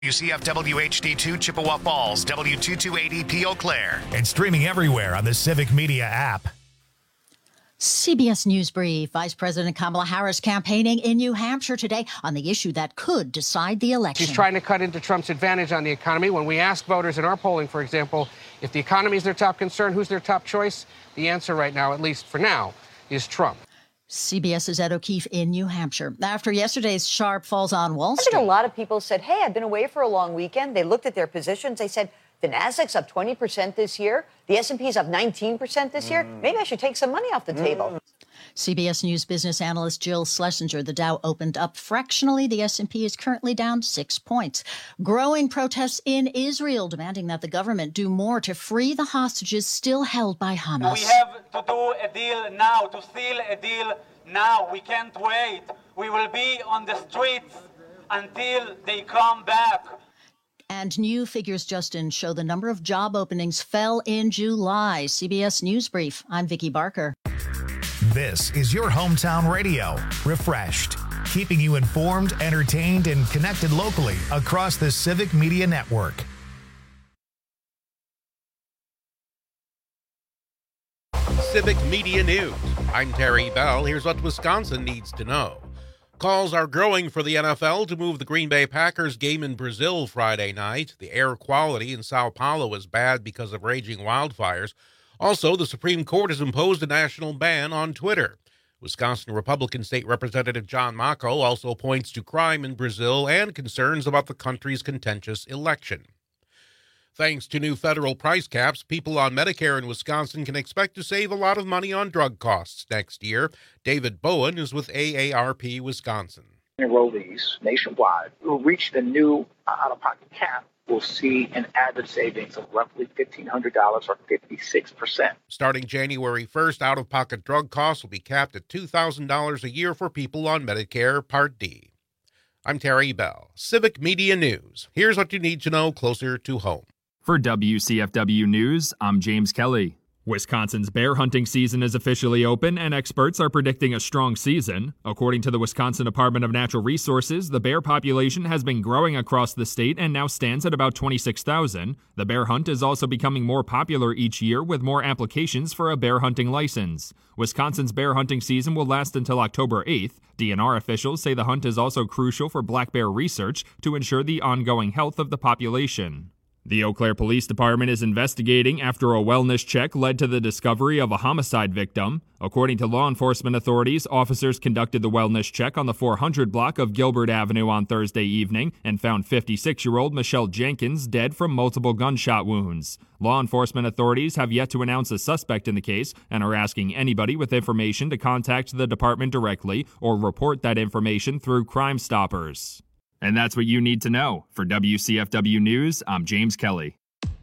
UCF-WHD2 Chippewa Falls, W228EP Eau Claire, and streaming everywhere on the Civic Media app. CBS News Brief. Vice President Kamala Harris campaigning in New Hampshire today on the issue that could decide the election. She's trying to cut into Trump's advantage on the economy. When we ask voters in our polling, for example, if the economy is their top concern, who's their top choice? The answer right now, at least for now, is Trump. CBS's Ed O'Keefe in New Hampshire. After yesterday's sharp falls on Wall Street. I think a lot of people said, hey, I've been away for a long weekend. They looked at their positions. They said, the Nasdaq's up 20% this year. The S&P's up 19% this year. Maybe I should take some money off the table. CBS News business analyst Jill Schlesinger. The Dow opened up fractionally. The S&P is currently down 6 points. Growing protests in Israel demanding that the government do more to free the hostages still held by Hamas. We have to do a deal now, to seal a deal now. We can't wait. We will be on the streets until they come back. And new figures, Justin, show the number of job openings fell in July. CBS News Brief. I'm Vicki Barker. This is your hometown radio, Refreshed, keeping you informed, entertained, and connected locally across the Civic Media Network. Civic Media News. I'm Terry Bell. Here's what Wisconsin needs to know. Calls are growing for the NFL to move the Green Bay Packers game in Brazil Friday night. The air quality in Sao Paulo is bad because of raging wildfires. Also, the Supreme Court has imposed a national ban on Twitter. Wisconsin Republican State Representative John Mako also points to crime in Brazil and concerns about the country's contentious election. Thanks to new federal price caps, people on Medicare in Wisconsin can expect to save a lot of money on drug costs next year. David Bowen is with AARP Wisconsin. Enrollees nationwide who reach the new out-of-pocket cap will see an added savings of roughly $1,500 or 56%. Starting January 1st, out-of-pocket drug costs will be capped at $2,000 a year for people on Medicare Part D. I'm Terry Bell, Civic Media News. Here's what you need to know closer to home. For WCFW News, I'm James Kelly. Wisconsin's bear hunting season is officially open, and experts are predicting a strong season. According to the Wisconsin Department of Natural Resources, the bear population has been growing across the state and now stands at about 26,000. The bear hunt is also becoming more popular each year with more applications for a bear hunting license. Wisconsin's bear hunting season will last until October 8th. DNR officials say the hunt is also crucial for black bear research to ensure the ongoing health of the population. The Eau Claire Police Department is investigating after a wellness check led to the discovery of a homicide victim. According to law enforcement authorities, officers conducted the wellness check on the 400 block of Gilbert Avenue on Thursday evening and found 56-year-old Michelle Jenkins dead from multiple gunshot wounds. Law enforcement authorities have yet to announce a suspect in the case and are asking anybody with information to contact the department directly or report that information through Crime Stoppers. And that's what you need to know. For WCFW News, I'm James Kelly.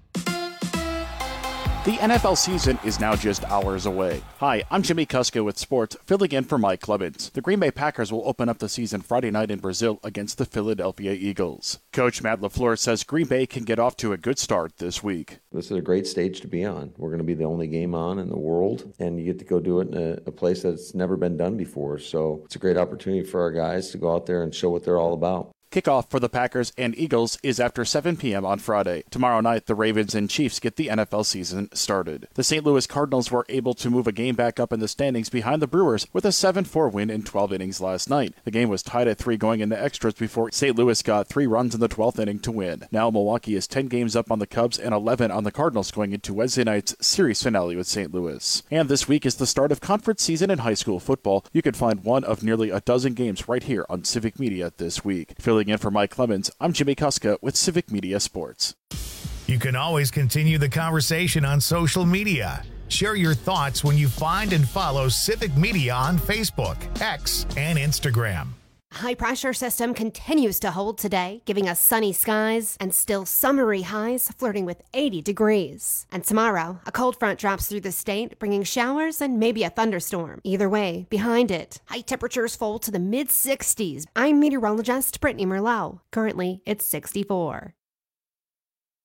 The NFL season is now just hours away. Hi, I'm Jimmy Kuska with sports, filling in for Mike Clemens. The Green Bay Packers will open up the season Friday night in Brazil against the Philadelphia Eagles. Coach Matt LaFleur says Green Bay can get off to a good start this week. This is a great stage to be on. We're going to be the only game on in the world, and you get to go do it in a place that's never been done before. So it's a great opportunity for our guys to go out there and show what they're all about. Kickoff for the Packers and Eagles is after 7 p.m. on Friday. Tomorrow night, the Ravens and Chiefs get the NFL season started. The St. Louis Cardinals were able to move a game back up in the standings behind the Brewers with a 7-4 win in 12 innings last night. The game was tied at 3 going into extras before St. Louis got 3 runs in the 12th inning to win. Now Milwaukee is 10 games up on the Cubs and 11 on the Cardinals going into Wednesday night's series finale with St. Louis. And this week is the start of conference season in high school football. You can find one of nearly a dozen games right here on Civic Media this week. Filling in for Mike Clemens, I'm Jimmy Kuska with Civic Media Sports. You can always continue the conversation on social media. Share your thoughts when you find and follow Civic Media on Facebook, X, and Instagram. High-pressure system continues to hold today, giving us sunny skies and still summery highs flirting with 80 degrees. And tomorrow, a cold front drops through the state, bringing showers and maybe a thunderstorm. Either way, behind it, high temperatures fall to the mid-60s. I'm meteorologist Brittany Merlot. Currently, it's 64.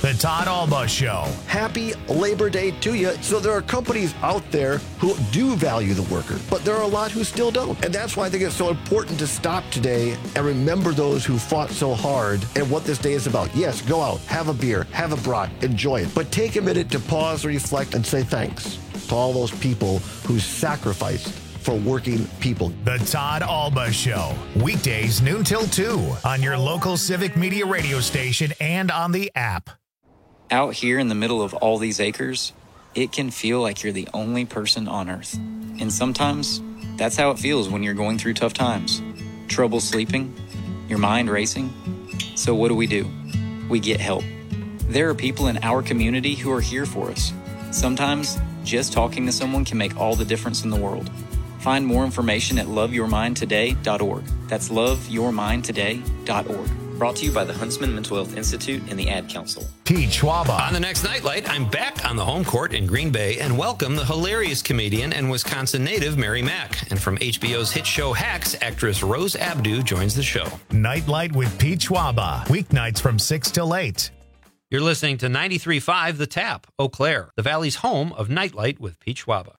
The Todd Alba Show. Happy Labor Day to you. So there are companies out there who do value the worker, but there are a lot who still don't. And that's why I think it's so important to stop today and remember those who fought so hard and what this day is about. Yes, go out, have a beer, have a brat, enjoy it. But take a minute to pause, reflect, and say thanks to all those people who sacrificed for working people. The Todd Alba Show. Weekdays noon till 2 on your local Civic Media radio station and on the app. Out here in the middle of all these acres, it can feel like you're the only person on Earth. And sometimes, that's how it feels when you're going through tough times. Trouble sleeping, your mind racing. So what do? We get help. There are people in our community who are here for us. Sometimes, just talking to someone can make all the difference in the world. Find more information at loveyourmindtoday.org. That's loveyourmindtoday.org. Brought to you by the Huntsman Mental Health Institute and the Ad Council. Pete Schwaba. On the next Nightlight, I'm back on the home court in Green Bay and welcome the hilarious comedian and Wisconsin native Mary Mack. And from HBO's hit show Hacks, actress Rose Abdoo joins the show. Nightlight with Pete Schwaba. Weeknights from 6 till 8. You're listening to 93.5 The Tap, Eau Claire, the Valley's home of Nightlight with Pete Schwaba.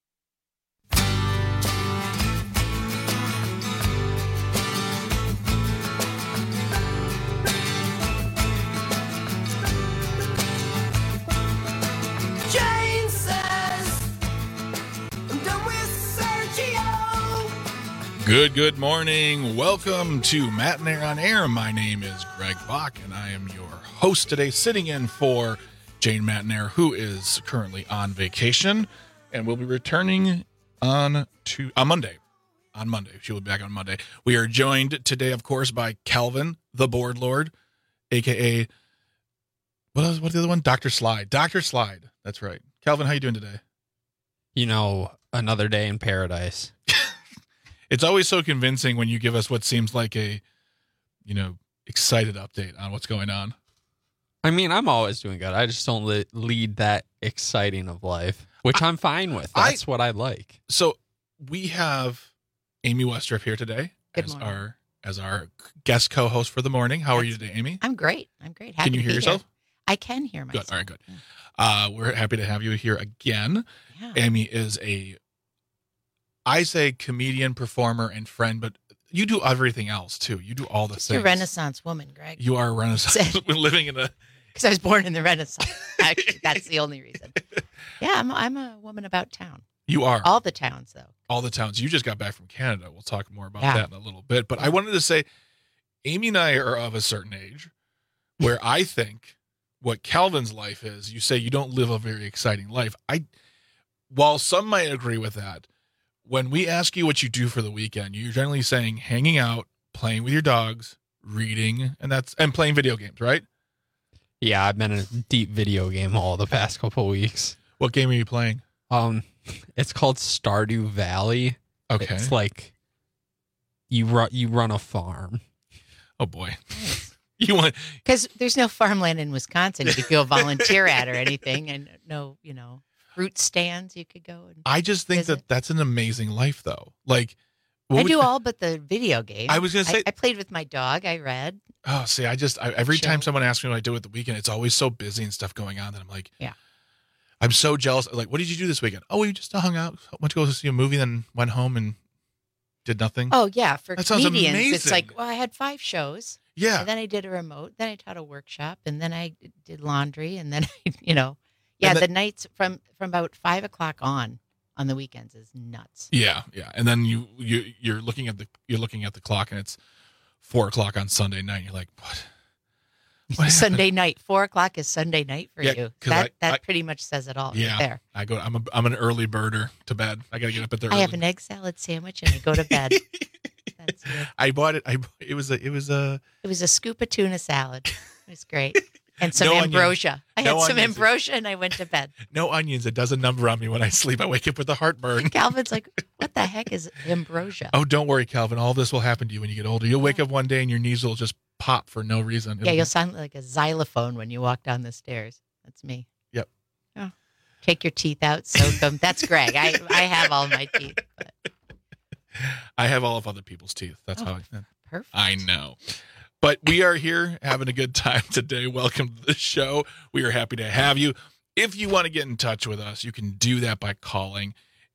Good morning. Welcome to Matinee on Air. My name is Greg Bach, and I am your host today, sitting in for Jane Matinee, who is currently on vacation, and will be returning on Monday. On Monday. She will be back on Monday. We are joined today, of course, by Calvin, the Board Lord, a.k.a. What's the other one? Dr. Slide. Dr. Slide. That's right. Calvin, how you doing today? You know, another day in paradise. It's always so convincing when you give us what seems like a, excited update on what's going on. I mean, I'm always doing good. I just don't lead that exciting of life, which I'm fine with. That's what I like. So we have Amy Westrup here today as our guest co-host for the morning. How are you today, Amy? I'm great. Happy can you hear yourself? Here. I can hear myself. Good. All right, good. We're happy to have you here again. Yeah. Amy is I say comedian, performer, and friend, but you do everything else too. You do all the things. You're a Renaissance woman, Greg. You are a Renaissance woman living in a. Because I was born in the Renaissance. Actually, that's the only reason. Yeah, I'm a woman about town. You are. All the towns, though. All the towns. You just got back from Canada. We'll talk more about that in a little bit. But I wanted to say, Amy and I are of a certain age where I think what Calvin's life is, you say you don't live a very exciting life. While some might agree with that, when we ask you what you do for the weekend, you're generally saying hanging out, playing with your dogs, reading, and playing video games, right? Yeah, I've been in a deep video game hole the past couple weeks. What game are you playing? It's called Stardew Valley. Okay. It's like you run a farm. Oh boy. You want because there's no farmland in Wisconsin you could go volunteer at or anything, and no, fruit stands you could go and I just think visit. that's an amazing life, though. Like, I do all but the video game. I was going to say, I played with my dog. I read. Oh, see, every time someone asks me what I do at the weekend, it's always so busy and stuff going on that I'm like, yeah, I'm so jealous. Like, what did you do this weekend? Oh, we just hung out, went to go see a movie, then went home and did nothing. Oh yeah, for that comedians, it's like, well, I had 5 shows. Yeah, and then I did a remote. Then I taught a workshop, and then I did laundry, and then the nights from about 5 o'clock on the weekends is nuts. Yeah, and then you're looking at the clock, and it's 4 o'clock on Sunday night. You're like, what Sunday night, 4 o'clock is Sunday night for you. That pretty much says it all. Yeah, right I there. go. I'm an early birder to bed. I got to get up at the. I have an egg salad sandwich and I go to bed. That's it. I bought it. It was a scoop of tuna salad. It was great. And some ambrosia. I had some ambrosia and I went to bed. No onions. It does a number on me when I sleep. I wake up with a heartburn. Calvin's like, what the heck is ambrosia? Oh, don't worry, Calvin. All this will happen to you when you get older. You'll wake up one day and your knees will just pop for no reason. You'll sound like a xylophone when you walk down the stairs. That's me. Yep. Oh. Take your teeth out, soak them. That's Greg. I have all my teeth. But... I have all of other people's teeth. That's how. Perfect. I know. But we are here having a good time today. Welcome to the show. We are happy to have you. If you want to get in touch with us, you can do that by calling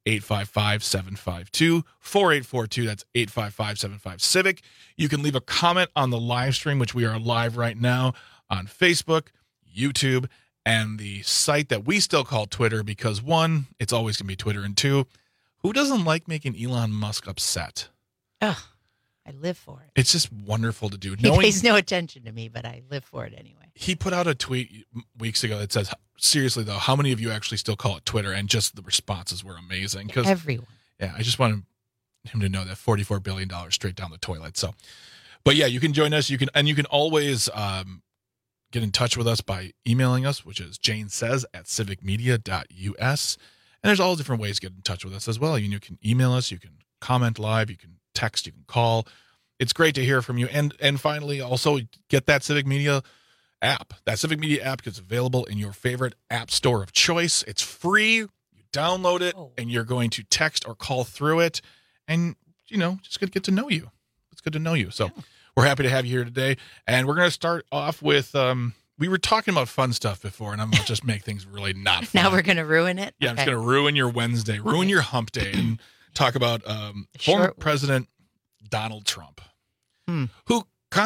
855-752-4842. That's 855-75-CIVIC. You can leave a comment on the live stream, which we are live right now on Facebook, YouTube, and the site that we still call Twitter because, one, it's always going to be Twitter, and two, who doesn't like making Elon Musk upset? Ugh, I live for it. It's just wonderful to do. He pays no attention to me, but I live for it anyway. He put out a tweet weeks ago that says, seriously, though, how many of you actually still call it Twitter? And just the responses were amazing. Everyone. Yeah, I just wanted him to know that $44 billion straight down the toilet. So, but yeah, you can join us. You can always get in touch with us by emailing us, which is janesays@civicmedia.us. And there's all different ways to get in touch with us as well. You can email us, you can comment live, you can text, you can call. It's great to hear from you. And finally, also get that Civic Media app. That Civic Media app is available in your favorite app store of choice. It's free. You download it, and you're going to text or call through it. And, just going to get to know you. It's good to know you. So we're happy to have you here today. And we're going to start off with, we were talking about fun stuff before, and I'm going to just make things really not fun. Now we're going to ruin it? Yeah, I'm just going to ruin your Wednesday, ruin your hump day, and talk about former President Donald Trump, who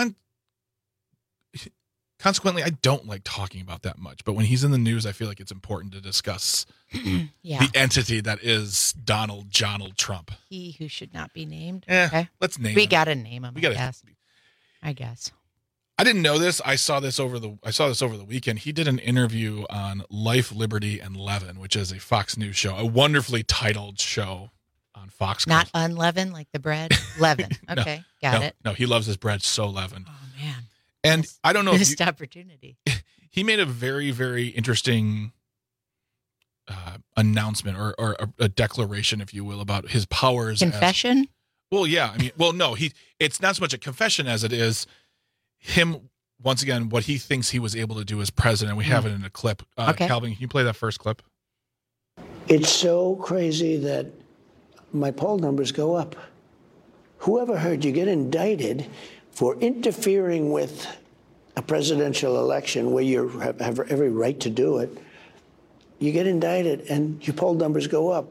consequently, I don't like talking about that much. But when he's in the news, I feel like it's important to discuss the entity that is Donald Trump. He who should not be named. Okay. Let's name him. We got to name him, I guess. I didn't know this. I saw this over the weekend. He did an interview on Life, Liberty, and Leaven, which is a Fox News show, a wonderfully titled show on Fox. Not unleavened like the bread? Leaven. Okay, got it. No, he loves his bread so leavened. Oh, man. And I don't know if missed opportunity. He made a very, very interesting announcement or a declaration, if you will, about his powers. Confession? It's not so much a confession as it is him, once again, what he thinks he was able to do as president. We have it in a clip. Okay. Calvin, can you play that first clip? It's so crazy that my poll numbers go up. Whoever heard you get indicted for interfering with a presidential election where you have every right to do it? You get indicted and your poll numbers go up.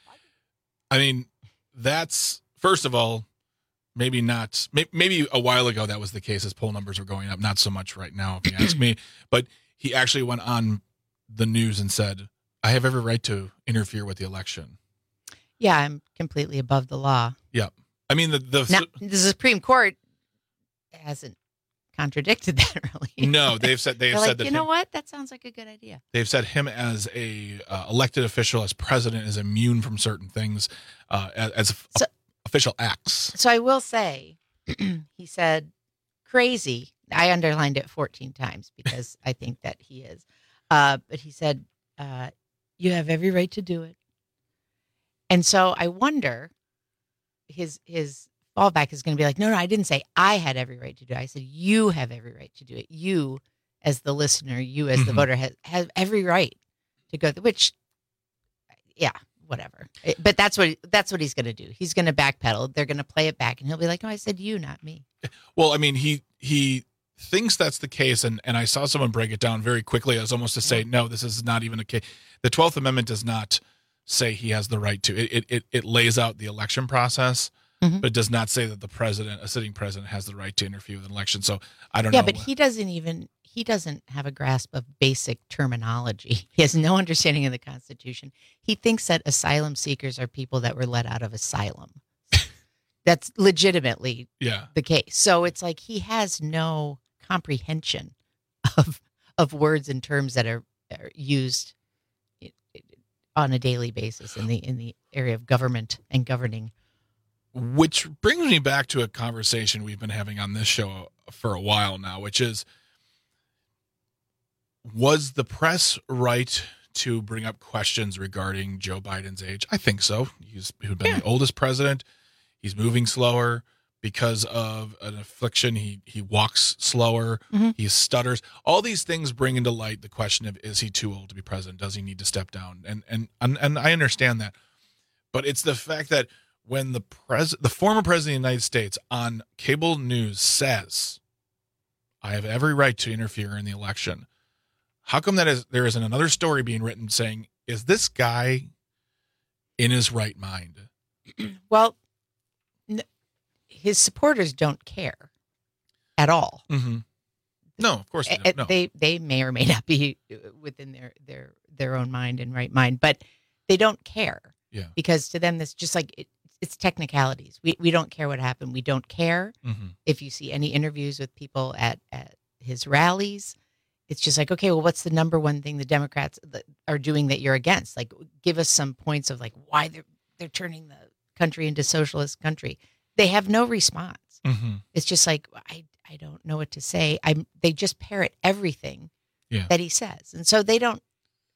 I mean, that's, first of all, maybe not. Maybe a while ago that was the case. His poll numbers were going up. Not so much right now, if you ask me. But he actually went on the news and said, I have every right to interfere with the election. Yeah, I'm completely above the law. Yeah. I mean, the Supreme Court hasn't contradicted that, really. No, they've said that. You know what? That sounds like a good idea. They've said him as a elected official, as president, is immune from certain things, official acts. So I will say, he said, crazy. I underlined it 14 times because I think that he is. But he said, you have every right to do it. And so I wonder, his fallback is going to be like, no, I didn't say I had every right to do it. I said, you have every right to do it. You, as the listener, you as the voter, have every right to go, which, yeah, whatever. But that's what he's going to do. He's going to backpedal. They're going to play it back, and he'll be like, no, I said you, not me. Well, I mean, he thinks that's the case, and I saw someone break it down very quickly as almost to say, no, this is not even a case. The 12th Amendment does not say he has the right to. It lays out the election process, but it does not say that a sitting president, has the right to interfere with an election. So I don't know. Yeah, but he doesn't have a grasp of basic terminology. He has no understanding of the Constitution. He thinks that asylum seekers are people that were let out of asylum. That's legitimately the case. So it's like he has no comprehension of words and terms that are used on a daily basis in the area of government and governing. Which brings me back to a conversation we've been having on this show for a while now, which is, was the press right to bring up questions regarding Joe Biden's age? I think so. He's been the oldest president. He's moving slower because of an affliction. He walks slower. He stutters. All these things bring into light the question of, is he too old to be president? Does he need to step down? And I understand that. But it's the fact that when the former president of the United States on cable news says I have every right to interfere in the election. How come there isn't another story being written saying, is this guy in his right mind? Well, his supporters don't care at all. Mm-hmm. No, of course they don't. No. They may or may not be within their own mind and right mind, but they don't care. Yeah. Because to them, it's just like it's technicalities. We don't care what happened. We don't care if you see any interviews with people at his rallies. It's just like, okay, well, what's the number one thing the Democrats are doing that you're against? Like, give us some points of like why they're turning the country into socialist country. They have no response. It's just like I don't know what to say. They just parrot everything that he says, and so they don't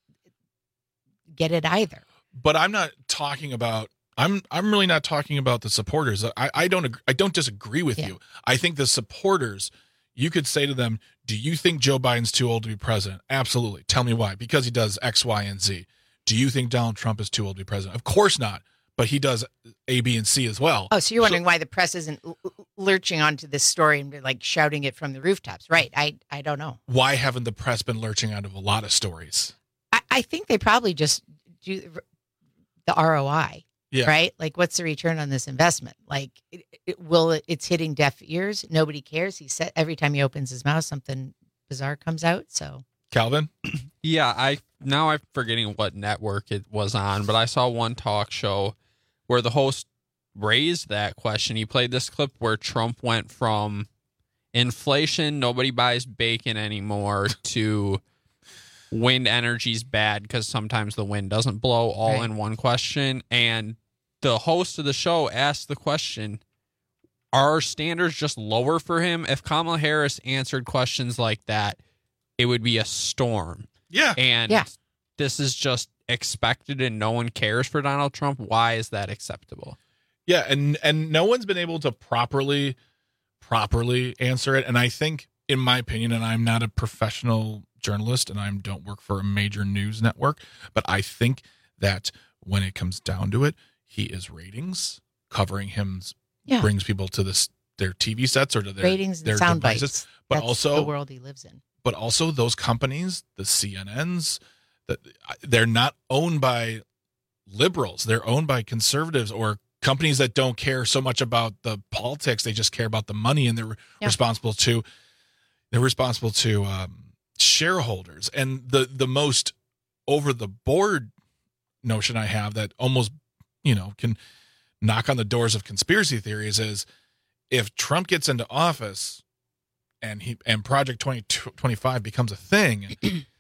get it either. But I'm not talking about. I'm really not talking about the supporters. I don't disagree with you. I think the supporters. You could say to them, do you think Joe Biden's too old to be president? Absolutely. Tell me why. Because he does X, Y, and Z. Do you think Donald Trump is too old to be president? Of course not. But he does A, B, and C as well. Oh, so you're wondering why the press isn't lurching onto this story and like shouting it from the rooftops. Right. I don't know. Why haven't the press been lurching out of a lot of stories? I think they probably just do the ROI. Yeah. Right? Like, what's the return on this investment? Like, it's hitting deaf ears. Nobody cares. He said every time he opens his mouth, something bizarre comes out. So, Calvin? Yeah, I'm forgetting what network it was on, but I saw one talk show where the host raised that question. He played this clip where Trump went from inflation, nobody buys bacon anymore, to wind energy's bad because sometimes the wind doesn't blow, all in one question. And the host of the show asked the question, are standards just lower for him? If Kamala Harris answered questions like that, it would be a storm. Yeah. And this is just expected and no one cares for Donald Trump. Why is that acceptable? Yeah, and no one's been able to properly answer it. And I think, in my opinion, and I'm not a professional journalist and I don't work for a major news network, but I think that when it comes down to it, he is ratings. Covering him brings people to their TV sets or to their ratings and sound bites. But that's also the world he lives in. But also those companies, the CNNs, they're not owned by liberals. They're owned by conservatives or companies that don't care so much about the politics. They just care about the money, and they're responsible to shareholders. And the most over the board notion I have that almost can knock on the doors of conspiracy theories is if Trump gets into office and Project 2025 becomes a thing,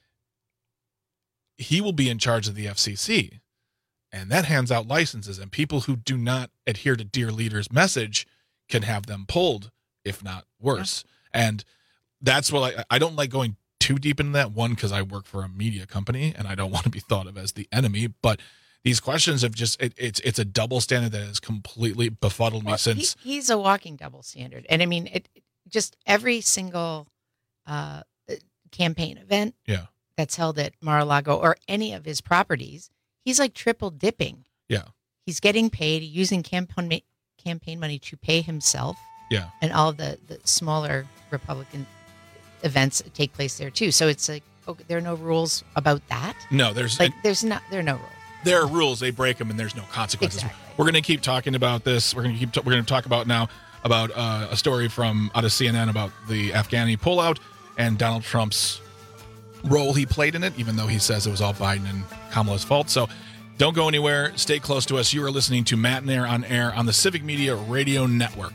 he will be in charge of the FCC, and that hands out licenses, and people who do not adhere to Dear Leader's message can have them pulled, if not worse. And that's what I don't like going too deep into that, one, because I work for a media company and I don't want to be thought of as the enemy, but these questions have just it's a double standard that has completely befuddled me since he's a walking double standard. And I mean, it just every single campaign event that's held at Mar-a-Lago or any of his properties, he's like triple dipping. Yeah. He's getting paid, using campaign money to pay himself. Yeah. And all of the smaller Republican events take place there too. So it's like, okay, there are no rules about that. No, there are no rules. There are rules, they break them, and there's no consequences. Exactly. We're going to keep talking about this. We're going to talk about now about a story from out of CNN about the Afghani pullout and Donald Trump's role he played in it, even though he says it was all Biden and Kamala's fault. So don't go anywhere. Stay close to us. You are listening to Matt and Air on the Civic Media Radio Network.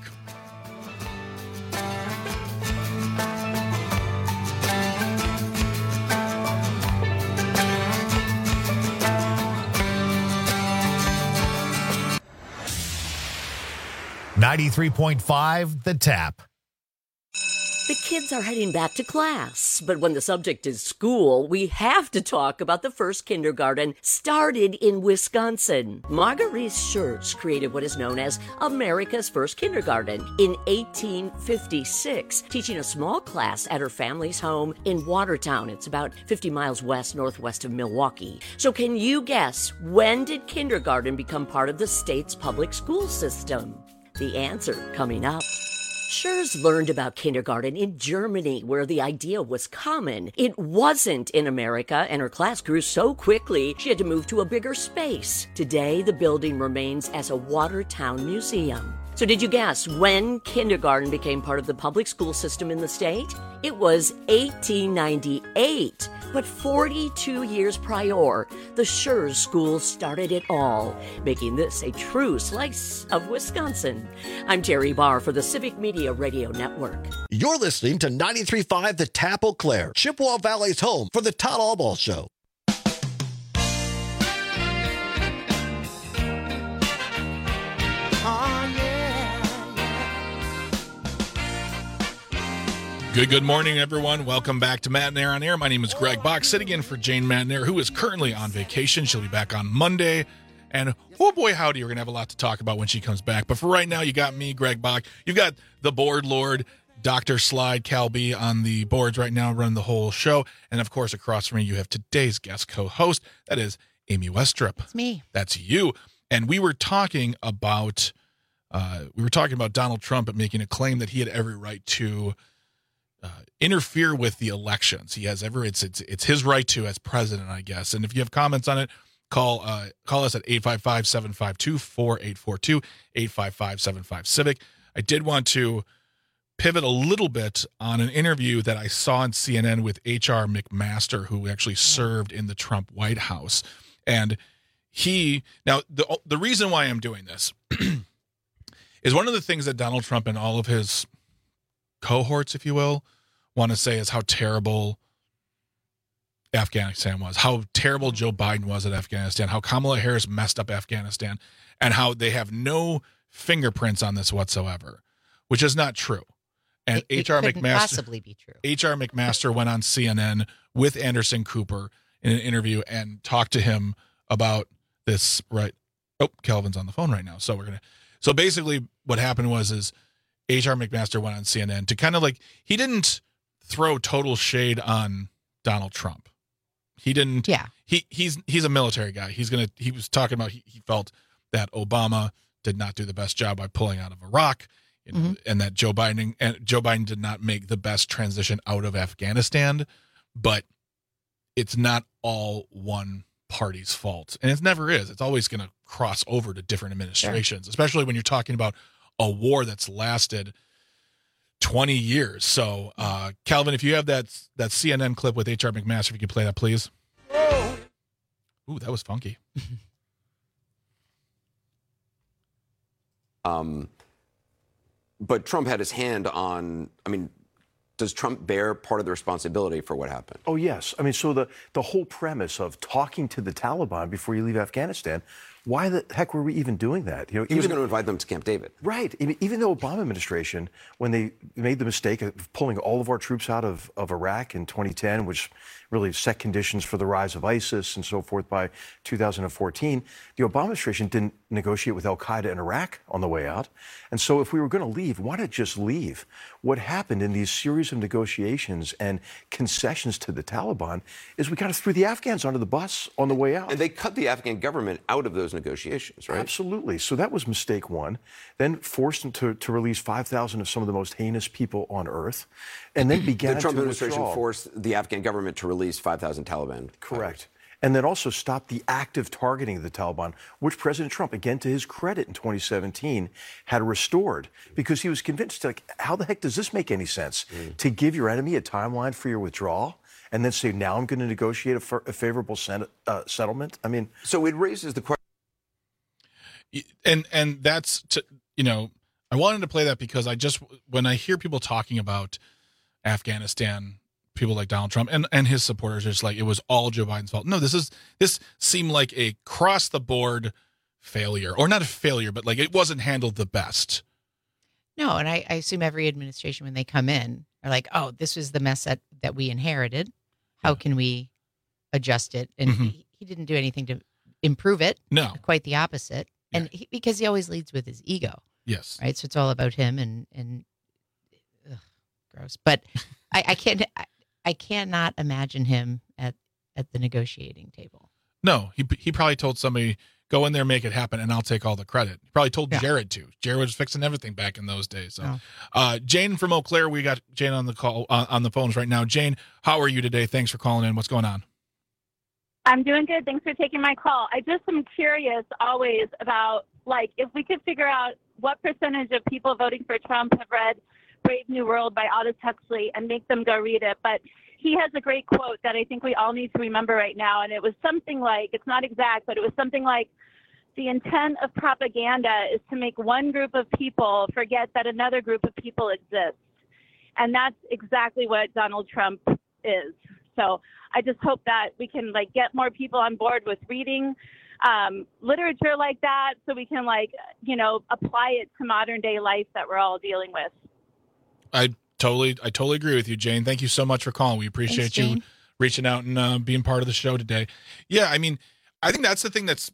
.5 The Tap. The kids are heading back to class, but when the subject is school, we have to talk about the first kindergarten started in Wisconsin. Margaret Reese Schurz created what is known as America's first kindergarten in 1856, teaching a small class at her family's home in Watertown. It's about 50 miles northwest of Milwaukee. So can you guess, when did kindergarten become part of the state's public school system? The answer coming up. Schurz learned about kindergarten in Germany, where the idea was common. It wasn't in America, and her class grew so quickly she had to move to a bigger space. Today, the building remains as a Watertown museum. So did you guess when kindergarten became part of the public school system in the state? It was 1898. But 42 years prior, the Schurz School started it all, making this a true slice of Wisconsin. I'm Terry Barr for the Civic Media Radio Network. You're listening to 93.5 The Tap Eau Claire, Chippewa Valley's home for the Todd Albaugh Show. Good morning, everyone. Welcome back to Matt and Air on Air. My name is Greg Bach, sitting in for Jane Matt-Nair, who is currently on vacation. She'll be back on Monday. And oh boy, howdy, we're going to have a lot to talk about when she comes back. But for right now, you got me, Greg Bach. You've got the board lord, Dr. Slide Cal B on the boards right now, running the whole show. And of course, across from me, you have today's guest co-host. That is Amy Westrup. It's me. That's you. And we were talking about Donald Trump making a claim that he had every right to interfere with the elections. He has it's his right to as president, I guess. And if you have comments on it, call us at 855-752-4842, 855-75-CIVIC. I did want to pivot a little bit on an interview that I saw on CNN with H.R. McMaster, who actually served in the Trump White House. And the reason why I'm doing this is one of the things that Donald Trump and all of his cohorts, if you will, want to say is how terrible Afghanistan was, how terrible Joe Biden was at Afghanistan, how Kamala Harris messed up Afghanistan, and how they have no fingerprints on this whatsoever, which is not true. And H.R. McMaster possibly be true. H.R. McMaster went on CNN with Anderson Cooper in an interview and talked to him about this. Right? Oh, Calvin's on the phone right now, so So basically, what happened was H.R. McMaster went on CNN to kind of he didn't throw total shade on Donald Trump. He didn't. Yeah. He's a military guy. He was talking about he felt that Obama did not do the best job by pulling out of Iraq, and that Joe Biden did not make the best transition out of Afghanistan. But it's not all one party's fault, and it never is. It's always going to cross over to different administrations, especially when you're talking about a war that's lasted 20 years. So, Calvin, if you have that CNN clip with H.R. McMaster, if you could play that, please. Ooh, that was funky. But Trump had his hand on, does Trump bear part of the responsibility for what happened? Oh, yes. So the whole premise of talking to the Taliban before you leave Afghanistan, why the heck were we even doing that? He was going to invite them to Camp David. Right. Even the Obama administration, when they made the mistake of pulling all of our troops out of Iraq in 2010, which really set conditions for the rise of ISIS and so forth by 2014, the Obama administration didn't negotiate with al-Qaeda in Iraq on the way out. And so if we were going to leave, why not just leave? What happened in these series of negotiations and concessions to the Taliban is we kind of threw the Afghans onto the bus on the way out. And they cut the Afghan government out of those negotiations, right? Absolutely. So that was mistake one. Then forced them to release 5,000 of some of the most heinous people on earth. And then began the Trump administration withdraw. forced the Afghan government to release 5,000 Taliban. Correct. And then also stopped the active targeting of the Taliban, which President Trump, again to his credit in 2017, had restored because he was convinced, how the heck does this make any sense? To give your enemy a timeline for your withdrawal and then say, now I'm going to negotiate a favorable settlement? So it raises the question. And that's, I wanted to play that because when I hear people talking about Afghanistan, people like Donald Trump and his supporters are just it was all Joe Biden's fault. No, this seemed like a cross the board failure, or not a failure, but it wasn't handled the best. No, and I assume every administration when they come in are like, oh, this was the mess that we inherited. How can we adjust it? And he didn't do anything to improve it. No, quite the opposite. Yeah. And because he always leads with his ego. Yes. Right. So it's all about him and gross. But I cannot imagine him at the negotiating table. No, he probably told somebody, Go in there, make it happen, and I'll take all the credit. He probably told Jared to. Jared was fixing everything back in those days. So, Jane from Eau Claire, we got Jane on the call on the phones right now. Jane, how are you today? Thanks for calling in. What's going on? I'm doing good. Thanks for taking my call. I just am curious always about, like, if we could figure out what percentage of people voting for Trump have read Brave New World by Aldous Huxley and make them go read it. But he has a great quote that I think we all need to remember right now. And it was something like, it's not exact, but it was something like, the intent of propaganda is to make one group of people forget that another group of people exists. And that's exactly what Donald Trump is. So I just hope that we can, like, get more people on board with reading literature like that, so we can, like, you know, apply it to modern day life that we're all dealing with. I totally agree with you, Jane. Thank you so much for calling. We appreciate you reaching out and being part of the show today. Yeah, I mean, I think that's the thing that's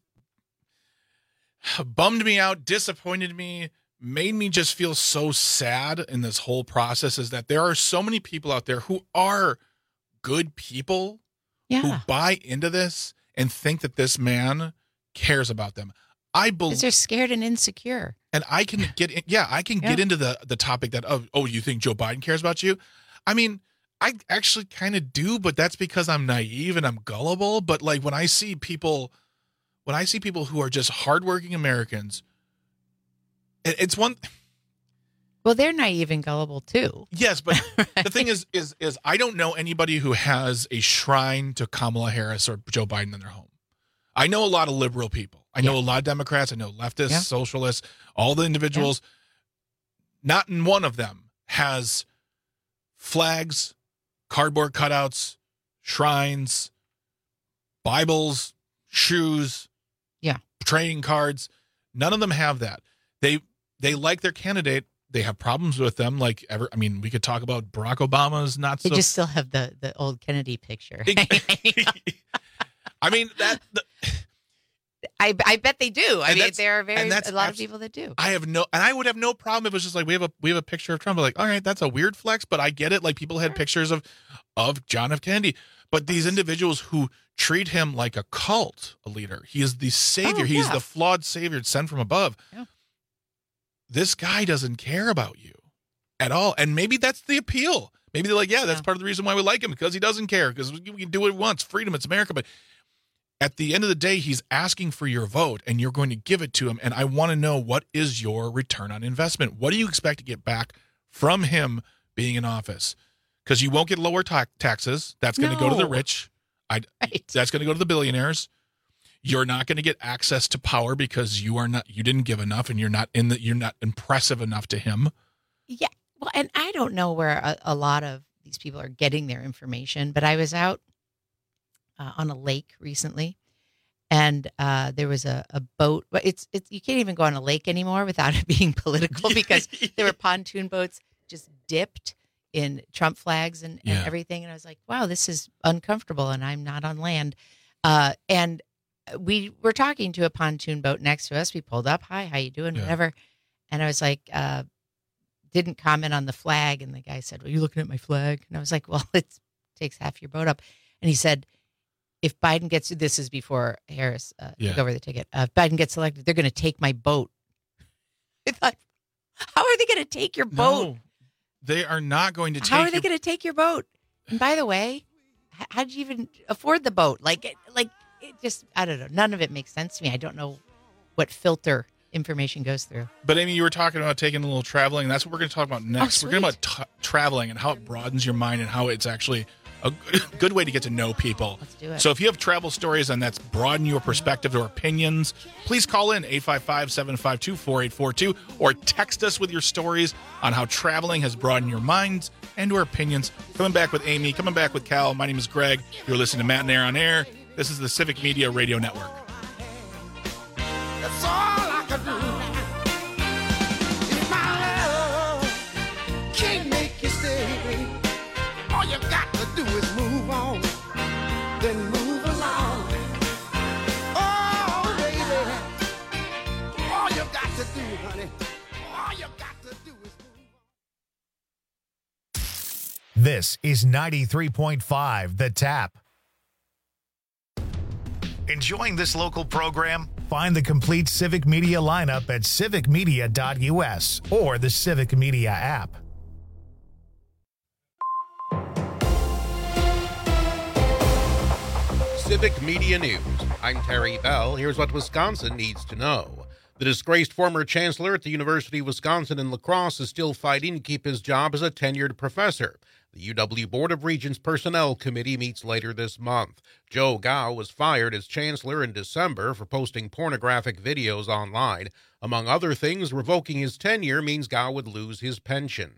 bummed me out, disappointed me, made me just feel so sad in this whole process, is that there are so many people out there who are good people who buy into this and think that this man cares about them. Because they're scared and insecure. And I can get get into the topic that, oh, you think Joe Biden cares about you? I mean, I actually kind of do, but that's because I'm naive and I'm gullible. But, like, when I see people who are just hardworking Americans, it's one. Well, they're naive and gullible too. Yes, but the thing is I don't know anybody who has a shrine to Kamala Harris or Joe Biden in their home. I know a lot of liberal people. I know a lot of Democrats. I know leftists, socialists, all the individuals. Not in one of them has flags, cardboard cutouts, shrines, Bibles, shoes, trading cards. None of them have that. They like their candidate. They have problems with them. We could talk about Barack Obama's not so. They just still have the old Kennedy picture. I mean, I bet they do. I mean, there are a lot of people that do. I would have no problem if it was just like, we have a picture of Trump. Like, all right, that's a weird flex, but I get it. Like, people had pictures of John F. Kennedy, but these individuals who treat him like a cult, a leader. He is the savior. He's the flawed savior sent from above. Yeah. This guy doesn't care about you at all. And maybe that's the appeal. Maybe they're like, that's part of the reason why we like him, because he doesn't care, because we can do what he wants. Freedom, it's America. But at the end of the day, he's asking for your vote, and you're going to give it to him. And I want to know, what is your return on investment? What do you expect to get back from him being in office? Because you won't get lower taxes. That's going to go to the rich. That's going to go to the billionaires. You're not going to get access to power because you didn't give enough, and you're not impressive enough to him. Yeah. Well, and I don't know where a lot of these people are getting their information, but I was out on a lake recently, and there was a boat. But it's you can't even go on a lake anymore without it being political, because there were pontoon boats just dipped in Trump flags and everything. And I was like, wow, this is uncomfortable, and I'm not on land. And we were talking to a pontoon boat next to us. We pulled up. Hi, how you doing? Whatever. And I was like, didn't comment on the flag. And the guy said, well, you looking at my flag? And I was like, well, it takes half your boat up. And he said, if Biden gets, this is before Harris took over the ticket. If Biden gets elected, they're going to take my boat. I thought, how are they going to take your boat? No, they are not going to take. How are they going to take your boat? And by the way, how did you even afford the boat? It just, I don't know. None of it makes sense to me. I don't know what filter information goes through. But Amy, you were talking about taking a little traveling, and that's what we're going to talk about next. We're going to talk about traveling and how it broadens your mind and how it's actually a good way to get to know people. Let's do it. So if you have travel stories and that's broaden your perspective or opinions, please call in 855-752-4842 or text us with your stories on how traveling has broadened your minds and or opinions. Coming back with Amy, coming back with Cal. My name is Greg. You're listening to Matt and Air on Air. This is the Civic Media Radio Network. That's all I can do. If my love can't make you stay, all you got to do is move on, then move along. Oh, baby, all you got to do, honey, all you got to do is move on. This is 93.5 The Tap. Enjoying this local program? Find the complete Civic Media lineup at civicmedia.us or the Civic Media app. Civic Media News. I'm Terry Bell. Here's what Wisconsin needs to know. The disgraced former chancellor at the University of Wisconsin in La Crosse is still fighting to keep his job as a tenured professor. The UW Board of Regents Personnel Committee meets later this month. Joe Gao was fired as chancellor in December for posting pornographic videos online. Among other things, revoking his tenure means Gao would lose his pension.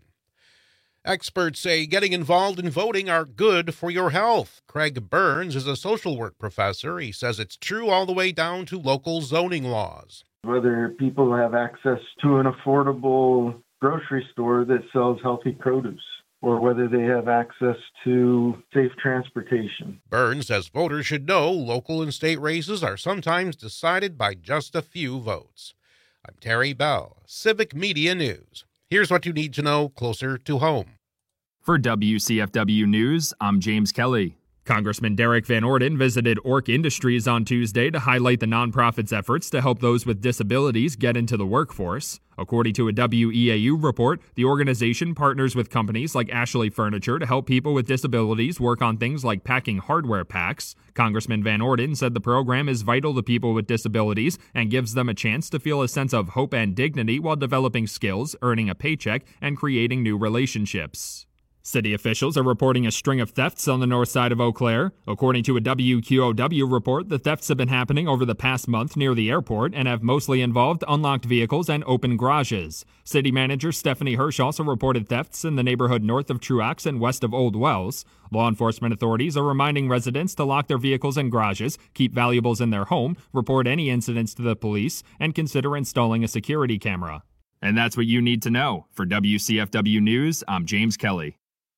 Experts say getting involved in voting are good for your health. Craig Burns is a social work professor. He says it's true all the way down to local zoning laws. Whether people have access to an affordable grocery store that sells healthy produce, or whether they have access to safe transportation. Burns says voters should know local and state races are sometimes decided by just a few votes. I'm Terry Bell, Civic Media News. Here's what you need to know closer to home. For WCFW News, I'm James Kelly. Congressman Derek Van Orden visited Ork Industries on Tuesday to highlight the nonprofit's efforts to help those with disabilities get into the workforce. According to a WEAU report, the organization partners with companies like Ashley Furniture to help people with disabilities work on things like packing hardware packs. Congressman Van Orden said the program is vital to people with disabilities and gives them a chance to feel a sense of hope and dignity while developing skills, earning a paycheck, and creating new relationships. City officials are reporting a string of thefts on the north side of Eau Claire. According to a WQOW report, the thefts have been happening over the past month near the airport and have mostly involved unlocked vehicles and open garages. City manager Stephanie Hirsch also reported thefts in the neighborhood north of Truax and west of Old Wells. Law enforcement authorities are reminding residents to lock their vehicles and garages, keep valuables in their home, report any incidents to the police, and consider installing a security camera. And that's what you need to know. For WCFW News, I'm James Kelly.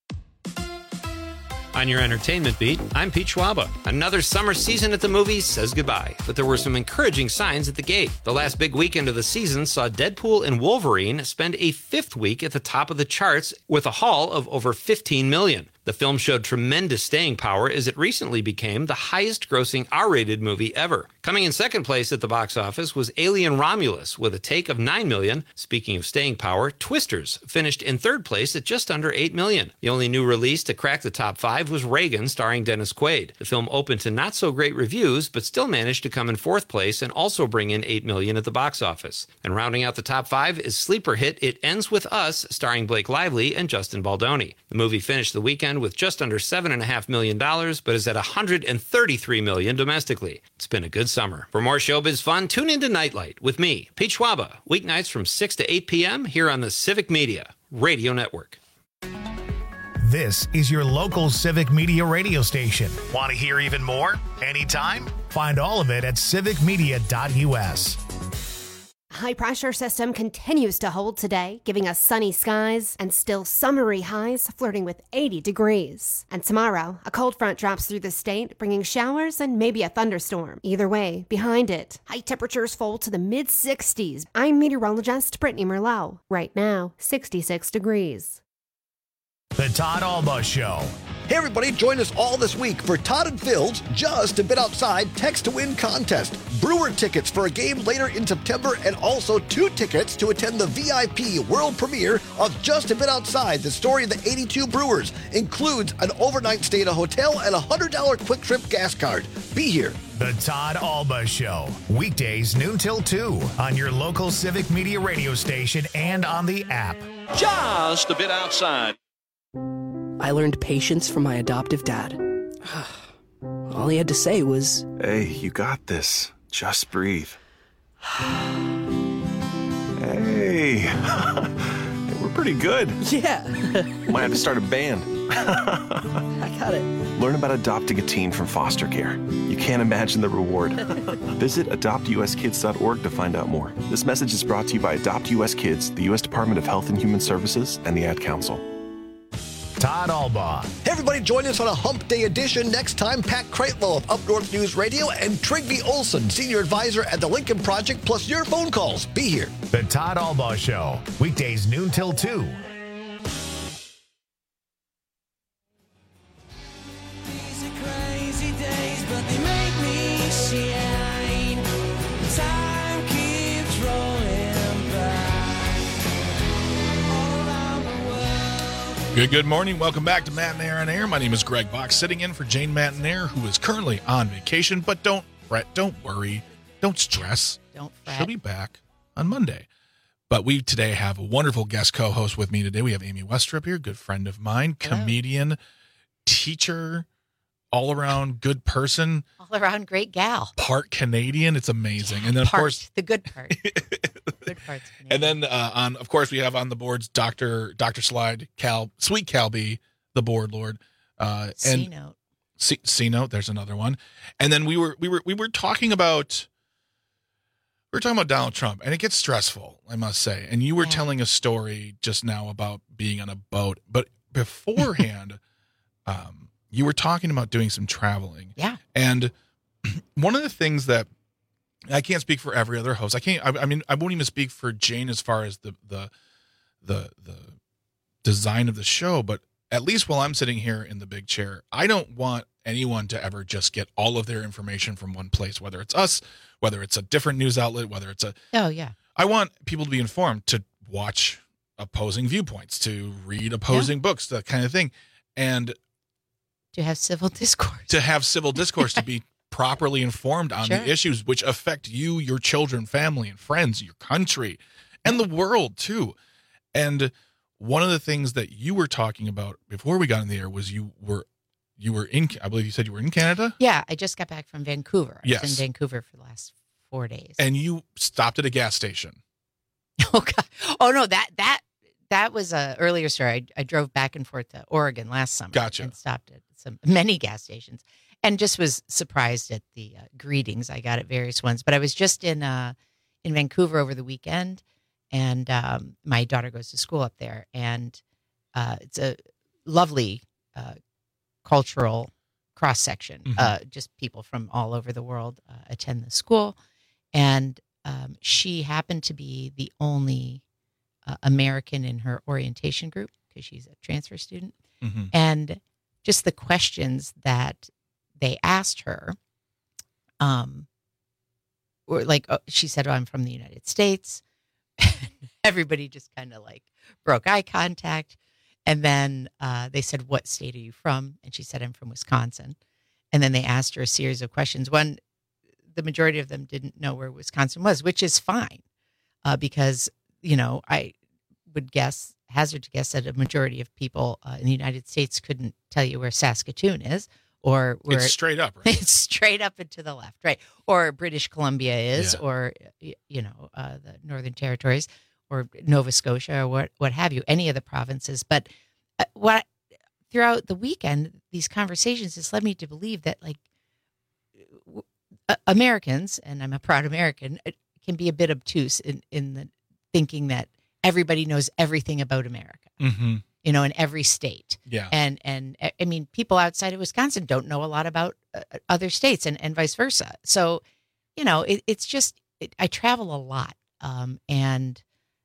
On your entertainment beat, I'm Pete Schwaba. Another summer season at the movies says goodbye, but there were some encouraging signs at the gate. The last big weekend of the season saw Deadpool and Wolverine spend a fifth week at the top of the charts with a haul of over $15 million. The film showed tremendous staying power as it recently became the highest-grossing R-rated movie ever. Coming in second place at the box office was Alien Romulus with a take of $9 million. Speaking of staying power, Twisters finished in third place at just under $8 million. The only new release to crack the top five was Reagan, starring Dennis Quaid. The film opened to not-so-great reviews, but still managed to come in fourth place and also bring in $8 million at the box office. And rounding out the top five is sleeper hit It Ends With Us, starring Blake Lively and Justin Baldoni. The movie finished the weekend with just under $7.5 million, but is at $133 million domestically. It's been a good summer. For more showbiz fun, tune into Nightlight with me, Pete Schwaba, weeknights from 6 to 8 p.m. here on the Civic Media Radio Network. This is your local Civic Media radio station. Want to hear even more? Anytime? Find all of it at civicmedia.us. High-pressure system continues to hold today, giving us sunny skies and still summery highs flirting with 80 degrees. And tomorrow, a cold front drops through the state, bringing showers and maybe a thunderstorm. Either way, behind it, high temperatures fall to the mid-60s. I'm meteorologist Brittany Merlot. Right now, 66 degrees. The Todd Alba Show. Hey everybody, join us all this week for Todd and Phil's Just a Bit Outside Text to Win contest. Brewer tickets for a game later in September and also 2 tickets to attend the VIP world premiere of Just a Bit Outside, the story of the 82 Brewers. Includes an overnight stay at a hotel and a $100 quick trip gas card. Be here. The Todd Alba Show. Weekdays noon till 2 on your local Civic Media radio station and on the app. Just a Bit Outside. I learned patience from my adoptive dad. All he had to say was, "Hey, you got this. Just breathe." Hey, we're pretty good. Yeah. Might have to start a band. I got it. Learn about adopting a teen from foster care. You can't imagine the reward. Visit adoptuskids.org to find out more. This message is brought to you by Adopt US Kids, the U.S. Department of Health and Human Services, and the Ad Council. Todd Alba. Hey everybody, join us on a Hump Day edition next time. Pat Kreitlow of Up North News Radio and Trygve Olsen, Senior Advisor at the Lincoln Project, plus your phone calls. Be here. The Todd Alba Show. Weekdays noon till 2. These are crazy days, but they make me shine. Good morning. Welcome back to Matt and Aaron on Air. My name is Greg Bach, sitting in for Jane Matinair, who is currently on vacation. But don't fret, don't worry, don't stress. Don't fret. She'll be back on Monday. But we today have a wonderful guest co-host with me today. We have Amy Westrup here, good friend of mine, comedian, teacher, all-around good person. All around great gal. Part Canadian. It's amazing. And then, of course, the good part. Good part's and then, of course, we have on the boards Dr. Slide, Sweet Calby, the board lord. C-Note. C-Note, there's another one. And then we were talking about Donald Trump, and it gets stressful, I must say. And you were telling a story just now about being on a boat, but beforehand, you were talking about doing some traveling. Yeah. And one of the things that I can't speak for every other host. I mean, I won't even speak for Jane as far as the design of the show, but at least while I'm sitting here in the big chair, I don't want anyone to ever just get all of their information from one place, whether it's us, whether it's a different news outlet, whether it's I want people to be informed, to watch opposing viewpoints, to read opposing books, that kind of thing. And to have civil discourse. To be properly informed on the issues which affect you, your children, family, and friends, your country, and the world too. And one of the things that you were talking about before we got in the air was you were in, I believe you said you were in Canada? Yeah, I just got back from Vancouver. I Yes. was in Vancouver for the last 4 days. And you stopped at a gas station. Oh God! Oh no, that was a earlier story. I drove back and forth to Oregon last summer. Gotcha. And stopped at many gas stations, and just was surprised at the greetings I got at various ones. But I was just in Vancouver over the weekend, and my daughter goes to school up there, and it's a lovely cultural cross section. Just people from all over the world attend the school, and she happened to be the only American in her orientation group because she's a transfer student. And just the questions that they asked her, were like, she said, I'm from the United States. Everybody just kind of like broke eye contact. And then they said, what state are you from? And she said, I'm from Wisconsin. And then they asked her a series of questions. One, the majority of them didn't know where Wisconsin was, which is fine because, I would hazard to guess that a majority of people in the United States couldn't tell you where Saskatoon is, or where it's straight up, right? It's straight up and to the left, right? Or British Columbia is, or the Northern Territories, or Nova Scotia, or what have you, any of the provinces. But throughout the weekend, these conversations has led me to believe that Americans, and I'm a proud American, can be a bit obtuse in the thinking that everybody knows everything about America, in every state. Yeah. And I mean, people outside of Wisconsin don't know a lot about other states and vice versa. So, it's just, I travel a lot. And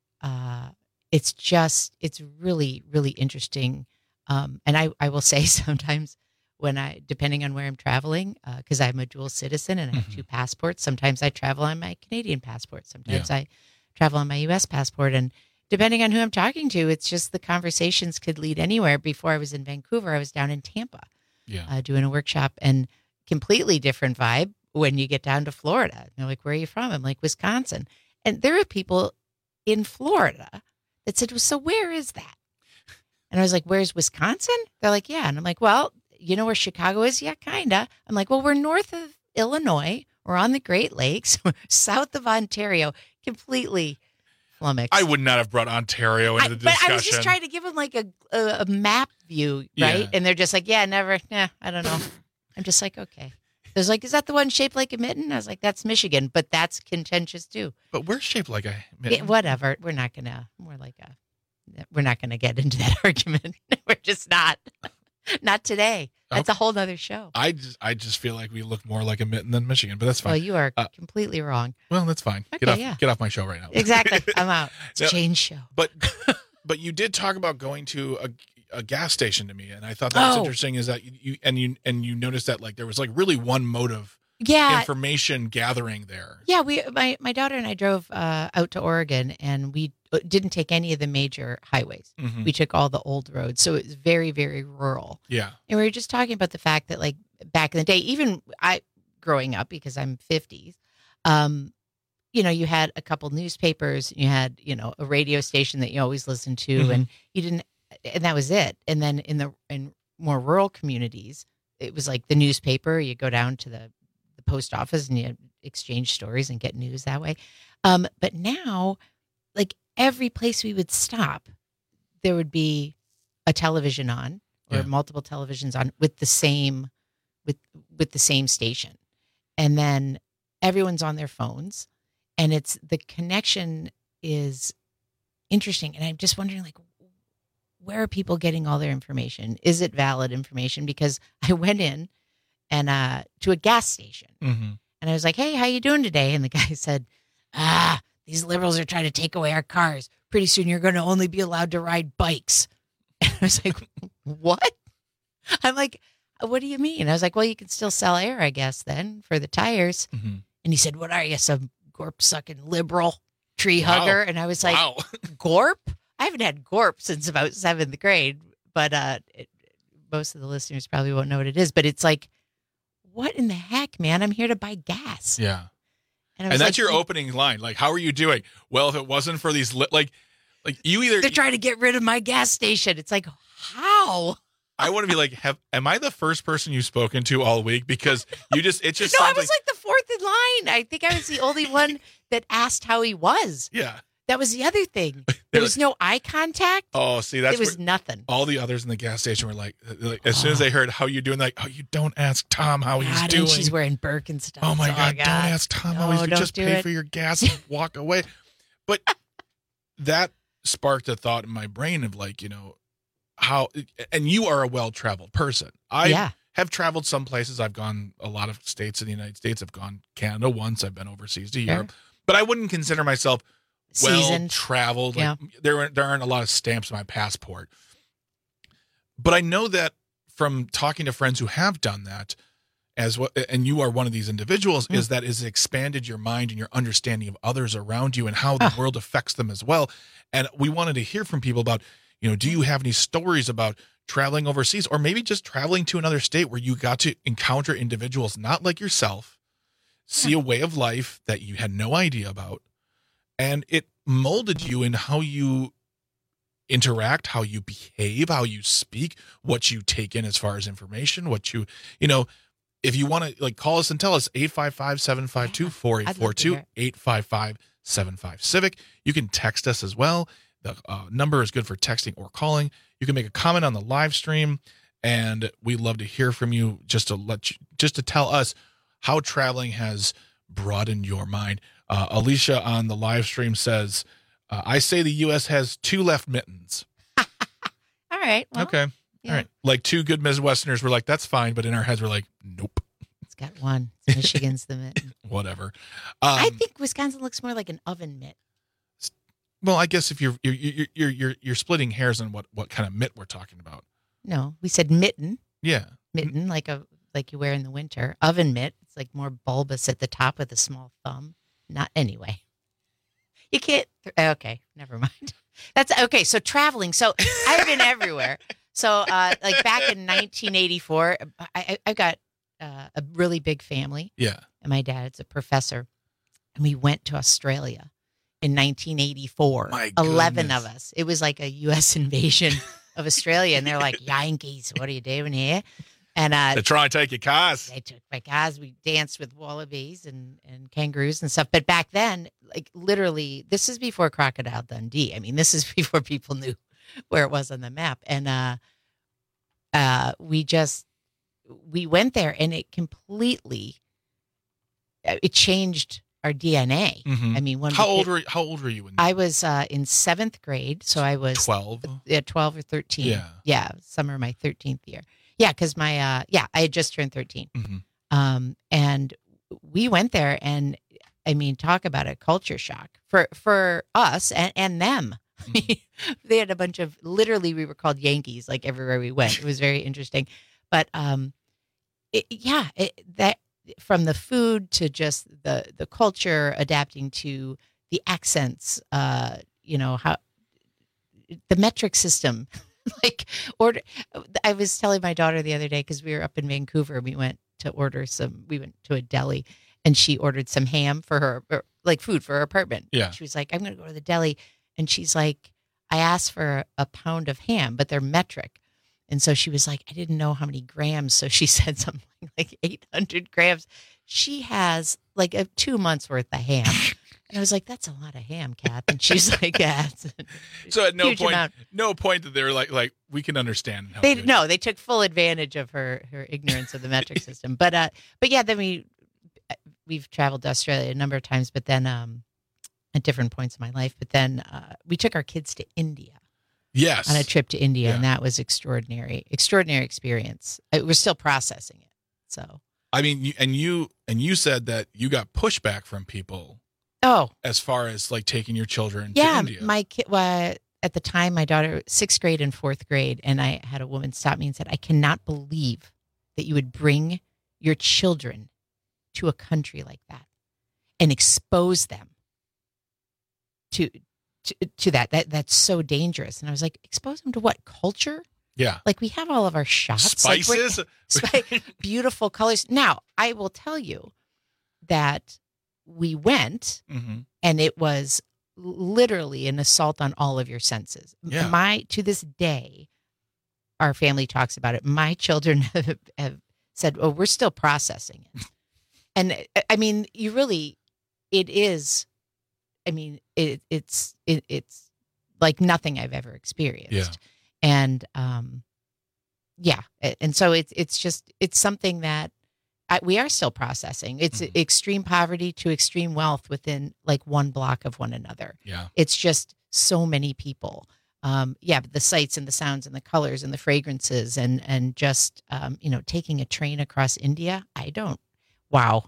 it's really, really interesting. And I will say sometimes depending on where I'm traveling, because I'm a dual citizen and I have 2 passports, sometimes I travel on my Canadian passport. Sometimes I travel on my U.S. passport. And depending on who I'm talking to, it's just the conversations could lead anywhere. Before I was in Vancouver, I was down in Tampa doing a workshop, and completely different vibe when you get down to Florida. They're like, where are you from? I'm like, Wisconsin. And there are people in Florida that said, well, so where is that? And I was like, where's Wisconsin? They're like, yeah. And I'm like, well, you know where Chicago is? Yeah, kind of. I'm like, well, we're north of Illinois. We're on the Great Lakes. We're south of Ontario. Completely flummoxed. I would not have brought Ontario into the discussion. But I was just trying to give them like a map view, right? Yeah. And they're just like, yeah, never. Nah, I don't know. I'm just like, okay. There's like, is that the one shaped like a mitten? I was like, that's Michigan, but that's contentious too. But we're shaped like a mitten. Yeah, whatever. We're not going to get into that argument. We're just not. Not today. That's a whole nother show. I just feel like we look more like a mitten than Michigan, but that's fine. Well, you are completely wrong. Well, that's fine. Okay, get off my show right now. Exactly. I'm out. It's Jane's show. But you did talk about going to a gas station to me, and I thought that was interesting. Is that you noticed that like there was like really one mode of information gathering there. Yeah, my daughter and I drove out to Oregon, and we didn't take any of the major highways. Mhm. We took all the old roads. So it was very, very rural. Yeah. And we were just talking about the fact that, like, back in the day, even I growing up, because I'm 50s, you had a couple newspapers, you had, a radio station that you always listened to, Mhm. and you didn't, and that was it. And then in more rural communities, it was like the newspaper. You go down to the post office and you exchange stories and get news that way. But now, like, every place we would stop, there would be a television on, or multiple televisions on with the same station, and then everyone's on their phones, and the connection is interesting. And I'm just wondering, like, where are people getting all their information? Is it valid information? Because I went in and to a gas station, Mhm. and I was like, "Hey, how you doing today?" And the guy said, "These liberals are trying to take away our cars. Pretty soon you're going to only be allowed to ride bikes." And I was like, "What?" I'm like, "What do you mean?" I was like, "Well, you can still sell air, I guess, then, for the tires." Mm-hmm. And he said, "What are you, some gorp-sucking liberal tree Wow. hugger?" And I was like, Wow. "Gorp? I haven't had gorp since about 7th grade." But most of the listeners probably won't know what it is. But it's like, what in the heck, man? I'm here to buy gas. Yeah. And, And that's your opening line. Like, how are you doing? Well, if it wasn't for these, like you either. They're trying to get rid of my gas station. It's like, how? I want to be like, am I the first person you've spoken to all week? Because it just No, I sounds was like the fourth in line. I think I was the only one that asked how he was. Yeah. That was the other thing. There was no eye contact. Oh, see, that's It was what- nothing. All the others in the gas station were like as soon as they heard how you doing, like, oh, you don't ask Tom how he's God, doing. and she's wearing Birkenstocks. Oh my God! Don't ask Tom how No, he's doing. don't Just do pay it. for your gas and walk away. But that sparked a thought in my brain of, like, how. And you are a well-traveled person. I have traveled some places. I've gone a lot of states in the United States. I've gone Canada once. I've been overseas to Sure. Europe. But I wouldn't consider myself Seasoned. well-traveled. Yeah. Like, there aren't a lot of stamps in my passport. But I know that from talking to friends who have done that, and you are one of these individuals, is that it's expanded your mind and your understanding of others around you and how the world affects them as well. And we wanted to hear from people about, do you have any stories about traveling overseas, or maybe just traveling to another state where you got to encounter individuals not like yourself, see a way of life that you had no idea about, and it molded you in how you interact, how you behave, how you speak, what you take in as far as information, what you if you want to, like, call us and tell us, 855-752-4842, 855-75-CIVIC. You can text us as well. The number is good for texting or calling. You can make a comment on the live stream, and we'd love to hear from you, just to tell us how traveling has broadened your mind. Alicia on the live stream says, I say the U.S. has 2 left mittens. All right. Well, Okay. yeah. All right. Like 2 good Midwesterners were like, that's fine. But in our heads, we're like, nope. It's got one. It's Michigan's the mitten. Whatever. I think Wisconsin looks more like an oven mitt. Well, I guess if you're splitting hairs on what kind of mitt we're talking about. No, we said mitten. Yeah. Mitten, like you wear in the winter. Oven mitt. It's like more bulbous at the top with a small thumb. Not anyway. You can't. Okay, never mind. That's okay. So traveling. So I've been everywhere. So like back in 1984, I've got a really big family. Yeah. And my dad's a professor, and we went to Australia in 1984. My 11 goodness. of us. It was like a U.S. invasion of Australia, and they're like, Yankees, what are you doing here? And They try and take your cars. they took my cars. We danced with wallabies and kangaroos and stuff. But back then, like, literally, this is before Crocodile Dundee. I mean, this is before people knew where it was on the map. And we went there, and it completely it changed our DNA. Mhm. I mean, How old were you? I was in 7th grade, so I was 12. Yeah, 12 or 13. Yeah. Summer of my 13th year. Yeah, because I had just turned 13. Mhm. And we went there, and I mean, talk about a culture shock for us and them. They had a bunch of, literally, we were called Yankees, like, everywhere we went. It was very interesting. But that from the food to just the culture, adapting to the accents, how the metric system, I was telling my daughter the other day, because we were up in Vancouver, we went to a deli, and she ordered some ham for her, food for her apartment. Yeah. She was like, I'm going to go to the deli. And she's like, I asked for a pound of ham, but they're metric. And so she was like, I didn't know how many grams. So she said something like 800 grams. She has 2 months worth of ham. And I was like, that's a lot of ham, Kath. And she's like, yeah. So at no point that they were like, we can understand. They took full advantage of her ignorance of the metric system. But yeah, then we've traveled to Australia a number of times, but then at different points in my life. But then we took our kids to India. Yes. On a trip to India, and that was extraordinary experience. We're still processing it. So I mean, and you said that you got pushback from people. Oh, as far as taking your children to India. Yeah, my kid. At the time, my daughter, 6th grade and 4th grade, and I had a woman stop me and said, "I cannot believe that you would bring your children to a country like that and expose them to that. That's so dangerous." And I was like, expose them to what? Culture? Yeah. We have all of our shops. Spices? Beautiful colors. Now, I will tell you that we went, and it was literally an assault on all of your senses. Yeah. To this day, our family talks about it. My children have said, "Oh, we're still processing it." And I mean, it is. I mean, it's like nothing I've ever experienced. Yeah. And and so it's something that we are still processing. It's extreme poverty to extreme wealth within one block of one another. Yeah. It's just so many people. But the sights and the sounds and the colors and the fragrances and just taking a train across India. Wow.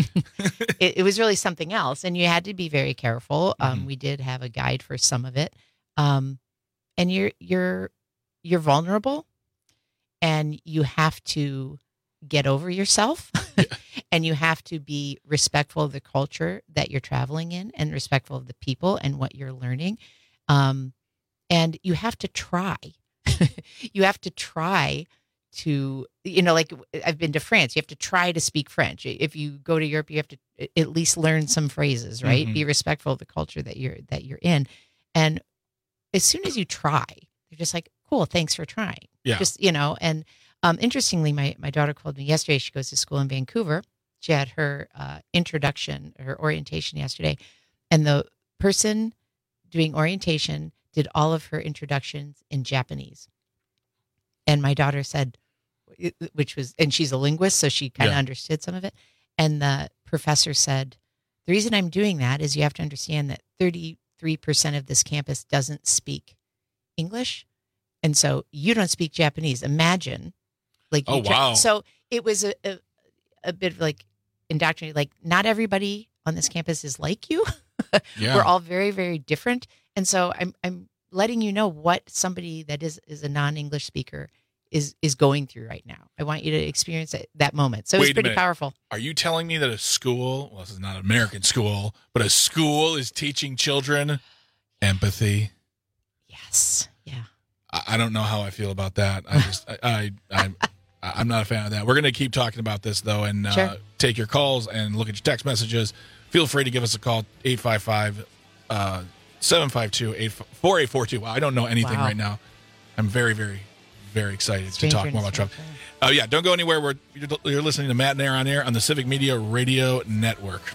it was really something else. And you had to be very careful. We did have a guide for some of it. And you're vulnerable, and you have to get over yourself and you have to be respectful of the culture that you're traveling in and respectful of the people and what you're learning. And you have to try. You have to try to, I've been to France. You have to try to speak French. If you go to Europe, you have to at least learn some phrases, right? Mm-hmm. Be respectful of the culture that you're in. And as soon as you try, you're just like, cool, thanks for trying. Yeah. Just, and interestingly, my daughter called me yesterday. She goes to school in Vancouver. She had her her orientation yesterday. And the person doing orientation did all of her introductions in Japanese. And my daughter said, and she's a linguist, so she kind of understood some of it. And the professor said, the reason I'm doing that is you have to understand that 33% of this campus doesn't speak English. And so you don't speak Japanese. Imagine. Wow. So it was a bit of indoctrinated, not everybody on this campus is like you. Yeah. We're all very, very different. And so I'm letting you know what somebody that is a non-English speaker is going through right now. I want you to experience that moment. So it's pretty powerful. Are you telling me that a school, well, this is not an American school, but a school is teaching children empathy? Yes. Yeah. I don't know how I feel about that. I'm not a fan of that. We're going to keep talking about this, though, and sure. Take your calls and look at your text messages. Feel free to give us a call, 855-752-4842. Wow, I don't know anything right now. I'm very, very, very excited to talk more about Trump. Don't go anywhere. You're listening to Matt and Aaron on Air on the Civic Media Radio Network.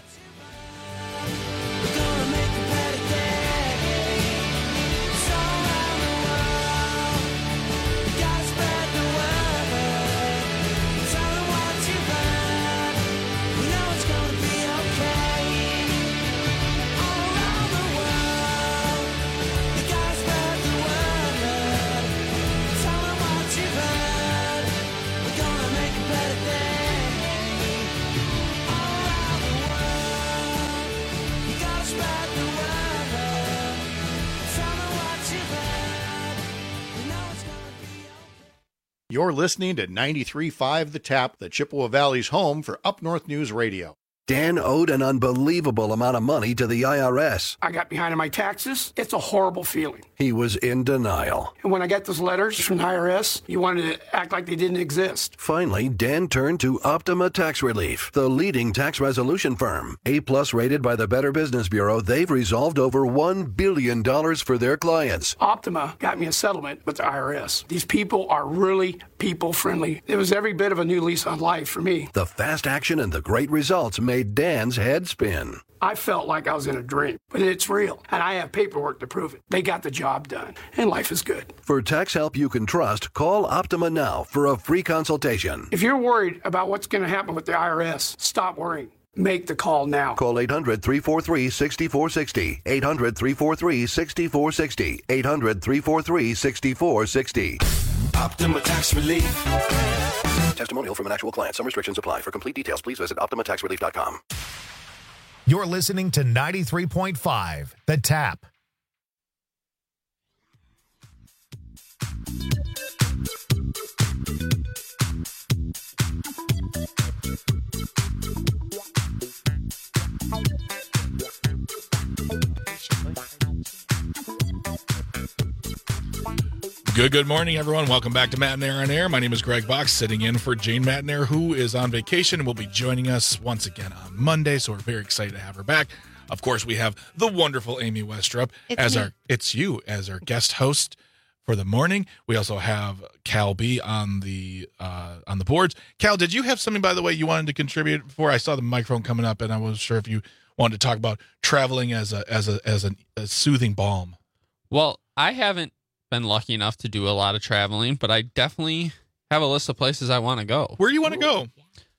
You're listening to 93.5 The Tap, the Chippewa Valley's home for Up North News Radio. Dan owed an unbelievable amount of money to the IRS. I got behind on my taxes. It's a horrible feeling. He was in denial. And when I got those letters from the IRS, you wanted to act like they didn't exist. Finally, Dan turned to Optima Tax Relief, the leading tax resolution firm. A-plus rated by the Better Business Bureau, they've resolved over $1 billion for their clients. Optima got me a settlement with the IRS. These people are really people-friendly. It was every bit of a new lease on life for me. The fast action and the great results made Dan's head spin. I felt like I was in a dream, but it's real, and I have paperwork to prove it. They got the job done, and life is good. For tax help you can trust, call Optima now for a free consultation. If you're worried about what's going to happen with the IRS, stop worrying. Make the call now. Call 800-343-6460. 800-343-6460. 800-343-6460. Optima Tax Relief. Testimonial from an actual client. Some restrictions apply. For complete details, please visit OptimaTaxRelief.com. You're listening to 93.5, The Tap. Good morning, everyone. Welcome back to Matt and Air on Air. My name is Greg Box, sitting in for Jane Matnair, who is on vacation and will be joining us once again on Monday, so we're very excited to have her back. Of course, we have the wonderful Amy Westrup as our guest host for the morning. We also have Cal B on the boards. Cal, did you have something, by the way, you wanted to contribute before? I saw the microphone coming up, and I wasn't sure if you wanted to talk about traveling as a soothing balm. Well, I haven't been lucky enough to do a lot of traveling, but I definitely have a list of places I want to go. Where do you want to go?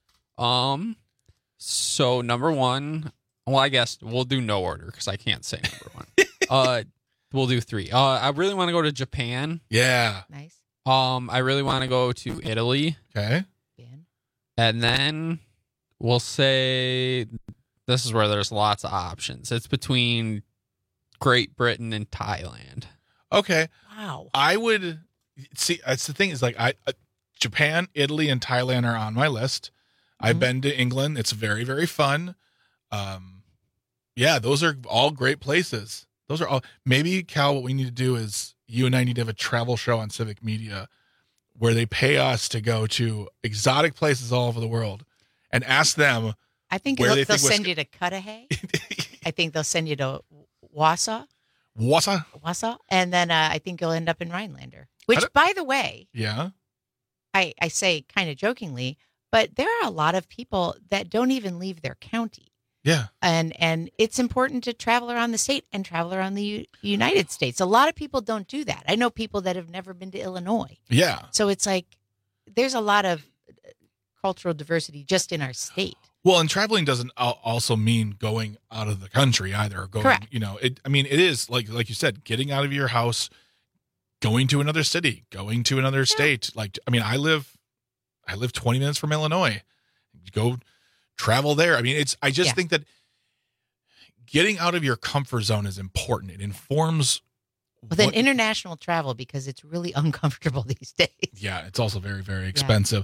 So number one, well, I guess we'll do no order because I can't say number one. We'll do three. I really want to go to Japan. Yeah. Nice. I really want to go to Italy. Okay. And then we'll say this is where there's lots of options. It's between Great Britain and Thailand. Okay. Wow. I would see. That's the thing is like Japan, Italy, and Thailand are on my list. I've been to England. It's very, very fun. Yeah, those are all great places. Those are all. Maybe Cal, what we need to do is you and I need to have a travel show on Civic Media where they pay us to go to exotic places all over the world and ask them. I think they'll send you to Cudahy. I think they'll send you to Wausau. Wausau, and then I think you'll end up in Rhinelander. Which, by the way, yeah, I say kind of jokingly, but there are a lot of people that don't even leave their county. Yeah, and it's important to travel around the state and travel around the United States. A lot of people don't do that. I know people that have never been to Illinois. Yeah, so it's like there's a lot of cultural diversity just in our state. Well, and traveling doesn't also mean going out of the country either. Or going, correct. You know, it is like you said, getting out of your house, going to another city, going to another state. Like, I mean, I live 20 minutes from Illinois. Go travel there. I mean, I just think that getting out of your comfort zone is important. It informs. With an international travel, because it's really uncomfortable these days. Yeah, it's also very, very expensive.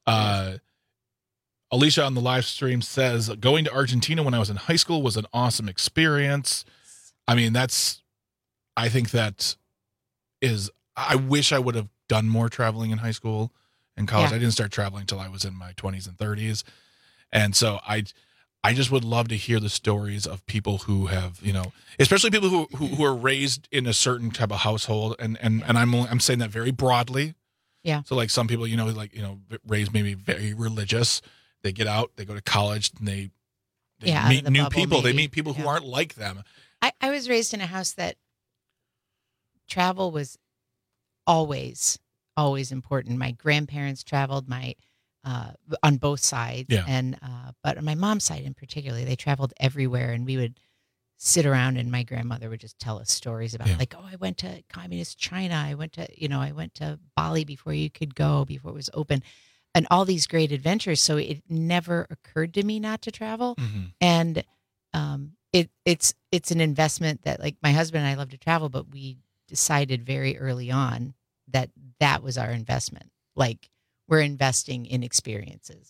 Alicia on the live stream says, going to Argentina when I was in high school was an awesome experience. I mean, I think that is, I wish I would have done more traveling in high school and college. I didn't start traveling until I was in my 20s and 30s. And so I just would love to hear the stories of people who have, you know, especially people who are raised in a certain type of household. And I'm saying that very broadly. Yeah. So like some people, you know, like, you know, raised maybe very religious. They get out, they go to college, and they meet new people. Maybe. They meet people who aren't like them. I was raised in a house that travel was always important. My grandparents traveled on both sides, and but on my mom's side in particular, they traveled everywhere, and we would sit around, and my grandmother would just tell us stories about like, oh, I went to communist China, I went to Bali before you could go, before it was open. And all these great adventures. So it never occurred to me not to travel. Mm-hmm. And it's an investment that, like, my husband and I love to travel, but we decided very early on that was our investment. Like, we're investing in experiences.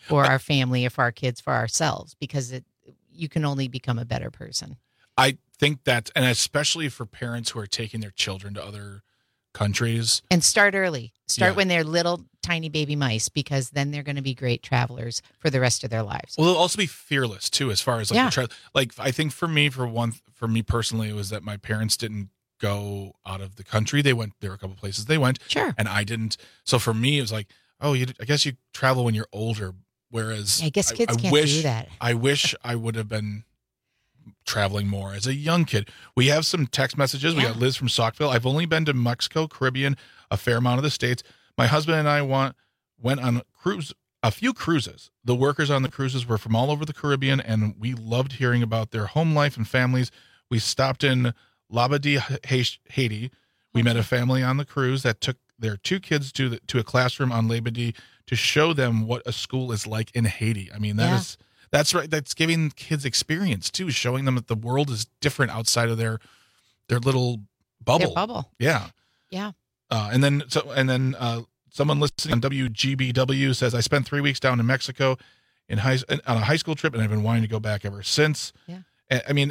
for our family, for our kids, for ourselves, because you can only become a better person. I think that, and especially for parents who are taking their children to other countries. And start early. Start when they're little tiny baby mice, because then they're going to be great travelers for the rest of their lives. Well, they'll also be fearless too, as far as like I think for me personally, it was that my parents didn't go out of the country. There were a couple places they went, and I didn't. So for me, it was like, I guess you travel when you're older. Whereas I guess kids can't do that. I wish I would have been traveling more as a young kid. We have some text messages. We got Liz from Saukville. I've only been to Mexico, Caribbean, a fair amount of the States. My husband and I went on a few cruises. The workers on the cruises were from all over the Caribbean, and we loved hearing about their home life and families. We stopped in Labadee, Haiti. We met a family on the cruise that took their 2 kids to a classroom on Labadee to show them what a school is like in Haiti. I mean, that's right. That's giving kids experience too, showing them that the world is different outside of their little bubble. Their bubble. Yeah. Yeah. And then someone listening on WGBW says, I spent 3 weeks down in Mexico on a high school trip, and I've been wanting to go back ever since. Yeah. I mean,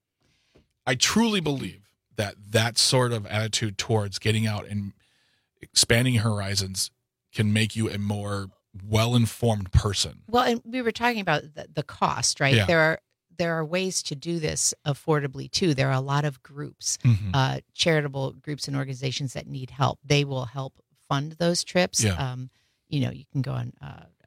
I truly believe that sort of attitude towards getting out and expanding horizons can make you a more well-informed person. Well, and we were talking about the cost, right? Yeah. There are ways to do this affordably too. There are a lot of groups, charitable groups and organizations that need help. They will help fund those trips. Yeah. You can go on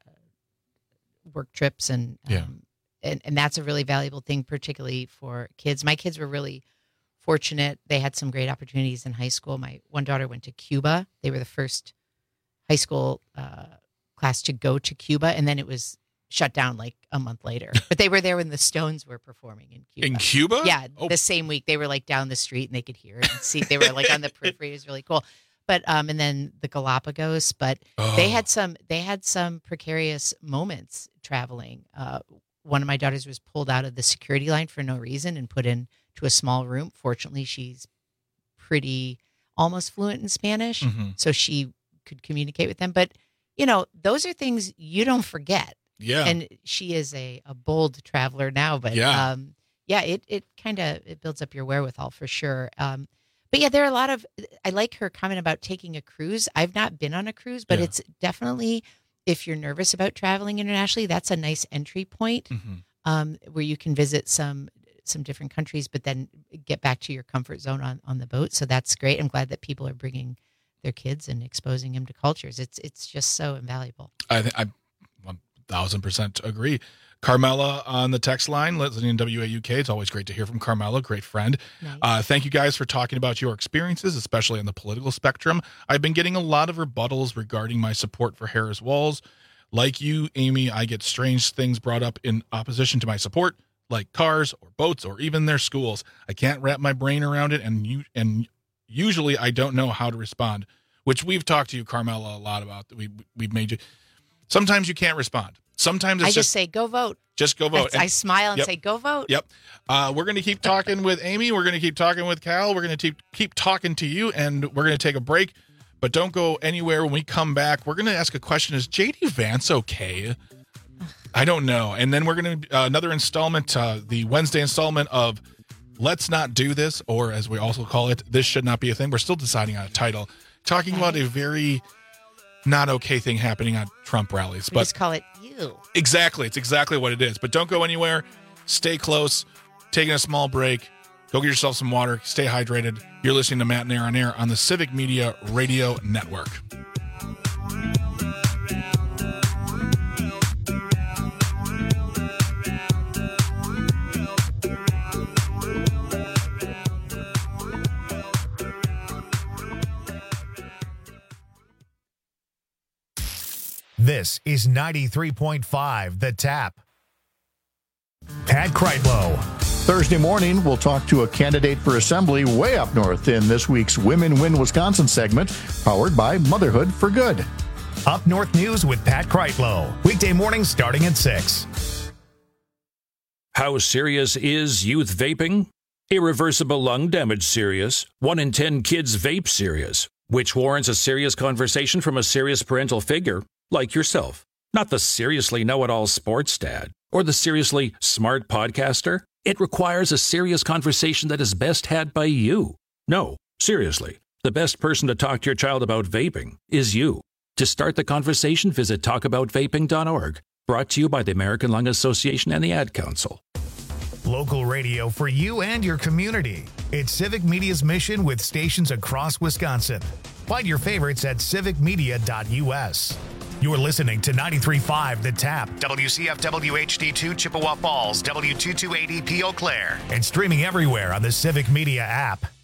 work trips and that's a really valuable thing, particularly for kids. My kids were really fortunate. They had some great opportunities in high school. My one daughter went to Cuba. They were the first high school class to go to Cuba, and then it was shut down like a month later. But they were there when the Stones were performing in Cuba. In Cuba? Yeah, the same week. They were like down the street and they could hear it and see. They were like on the periphery. It was really cool. But and then the Galapagos. But they had some precarious moments traveling. One of my daughters was pulled out of the security line for no reason and put into a small room. Fortunately, she's pretty almost fluent in Spanish, so she could communicate with them. But those are things you don't forget. Yeah. And she is a bold traveler now, but it kind of builds up your wherewithal for sure. But yeah, there are a lot of, I like her comment about taking a cruise. I've not been on a cruise, but it's definitely, if you're nervous about traveling internationally, that's a nice entry point where you can visit some different countries, but then get back to your comfort zone on the boat. So that's great. I'm glad that people are bringing their kids and exposing them to cultures. It's just so invaluable. I 1,000% agree. Carmela on the text line, listening to WAUK. It's always great to hear from Carmela, great friend. Nice. Thank you guys for talking about your experiences, especially on the political spectrum. I've been getting a lot of rebuttals regarding my support for Harris Walz. Like you, Amy, I get strange things brought up in opposition to my support, like cars or boats or even their schools. I can't wrap my brain around it, and usually I don't know how to respond, which we've talked to you, Carmela, a lot about. We've made you. Sometimes you can't respond. Sometimes it's I just say, go vote. Just go vote. I smile and say, go vote. Yep. We're going to keep talking with Amy. We're going to keep talking with Cal. We're going to keep talking to you, and we're going to take a break. But don't go anywhere. When we come back, we're going to ask a question. Is J.D. Vance okay? I don't know. And then we're going to another installment, the Wednesday installment of Let's Not Do This, or as we also call it, This Should Not Be a Thing. We're still deciding on a title. Talking about a very not okay thing happening at Trump rallies. We just call it you. Exactly. It's exactly what it is. But don't go anywhere. Stay close. Taking a small break. Go get yourself some water. Stay hydrated. You're listening to Matt and Air on Air on the Civic Media Radio Network. This is 93.5 The Tap. Pat Kreitlow. Thursday morning, we'll talk to a candidate for assembly way up north in this week's Women Win Wisconsin segment, powered by Motherhood for Good. Up North News with Pat Kreitlow. Weekday mornings starting at 6. How serious is youth vaping? Irreversible lung damage serious. 1 in 10 kids vape serious, which warrants a serious conversation from a serious parental figure like yourself. Not the seriously know-it-all sports dad or the seriously smart podcaster. It requires a serious conversation that is best had by you. No, seriously, the best person to talk to your child about vaping is you. To start the conversation, visit talkaboutvaping.org. Brought to you by the American Lung Association and the Ad Council. Local radio for you and your community. It's Civic Media's mission with stations across Wisconsin. Find your favorites at civicmedia.us. You're listening to 93.5 The Tap, WCFW HD2 Chippewa Falls, W228EP Eau Claire, and streaming everywhere on the Civic Media app.